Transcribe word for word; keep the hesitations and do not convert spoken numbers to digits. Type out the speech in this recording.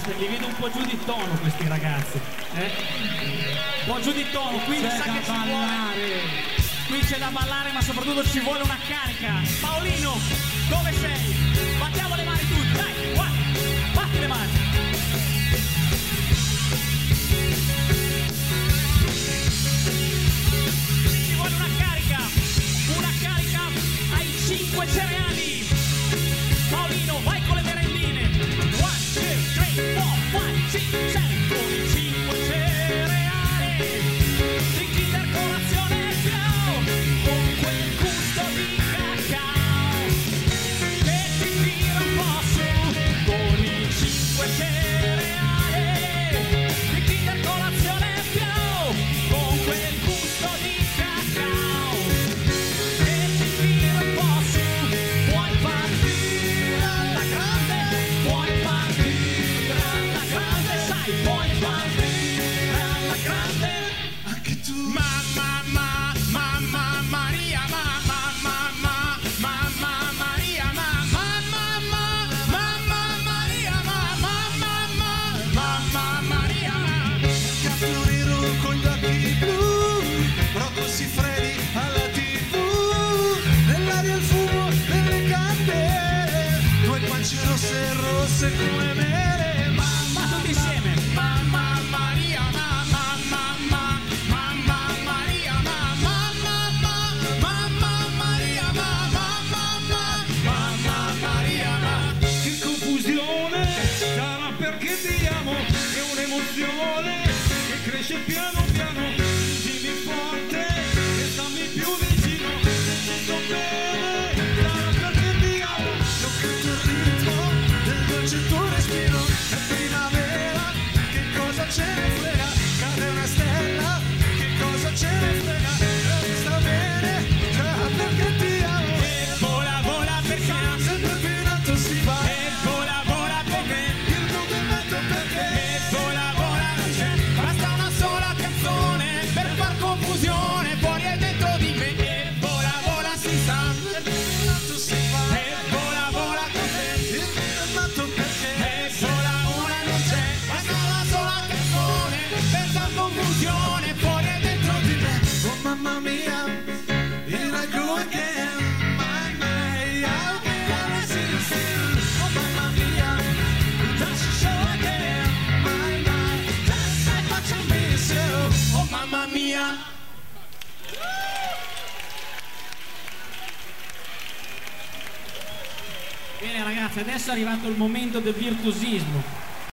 li vedo un po' giù di tono questi ragazzi, eh? Un po' giù di tono, qui mi sa che ci vuole, qui c'è da ballare, ma soprattutto ci vuole una carica. Paolino, dove sei? Battiamo le mani tutti, dai, guarda, batti le mani. Ci vuole una carica, una carica ai cinque cereali. Paolino, vai con le merendine. One, two, three, four, five, six, seven. Con i cinque cereali. Di Kinder colazione più. Con quel gusto di cacao che ti tira un po' su. Con i cinque cereali. Di Kinder colazione più. Con quel gusto di cacao che ti tira un po' su. Puoi partire alla grande, puoi partire alla grande, sai, puoi partire alla grande anche tu. Mamma, mamma, mamma Maria, mamma, mamma, mamma Maria, mamma, mamma, mamma Maria, mamma, mamma, mamma Maria. Gatto nero con gli occhi blu, Rocco Siffredi alla tivù, nell'aria il fumo delle candele, due guance rosse rosse come mele. Ma tutti insieme. Mamma Maria, mamma, mamma, mamma Maria, mamma, mamma, mamma Maria, mamma, mamma, mamma Maria, ma Che confusione, sarà perché ti amo, è un'emozione che cresce piano piano, dimmi forte e stammi più vicino, se sto bene, sarà perché ti amo. io canto il ritmo del dolce tuo respiro, è primavera, che cosa ce ne frega, cade una stella, che cosa ce ne frega, e sta bene, sarà perché ti amo. E vola, vola perché, Sempre più in alto si va, e vola, vola perché, il movimento perché. e vola, vola non c'è, basta una sola canzone per far confusione fuori e dentro di me. E vola, vola si sa, e vola, vola con te, e sola una non c'è, basta una sola canzone per far confusione fuori e dentro di me. Oh mamma mia, here I go again. My, my, how can I see you still? Oh mamma mia, just to show again. My, my, just like what you miss you. Oh mamma mia. Bene ragazzi, adesso è arrivato il momento del virtuosismo.